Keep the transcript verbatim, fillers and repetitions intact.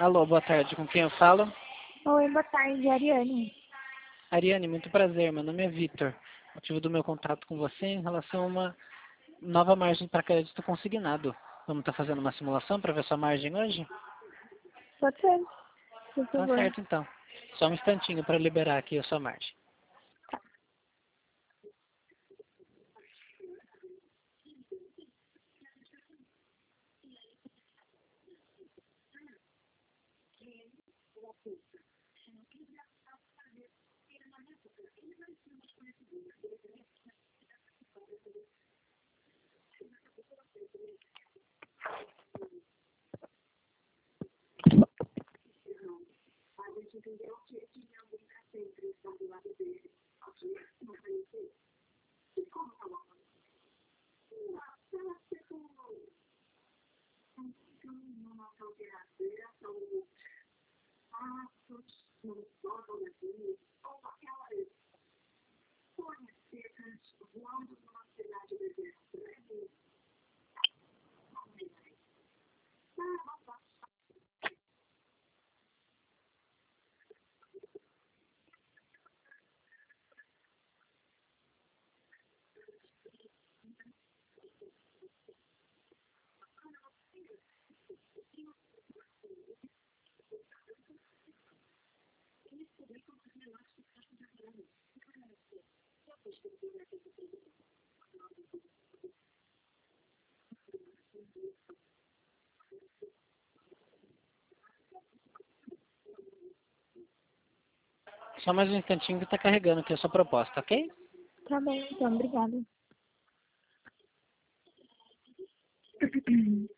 Alô, boa tarde. Com quem eu falo? Oi, boa tarde, Ariane. Ariane, muito prazer. Meu nome é Vitor. O motivo do meu contato com você é em relação a uma nova margem para crédito consignado. Vamos estar fazendo uma simulação para ver sua margem hoje? Pode ser, por Tá favor. certo, então. Só um instantinho para liberar aqui a sua margem. Só mais um instantinho que está carregando aqui a sua proposta, ok? Tá bem, então, obrigada.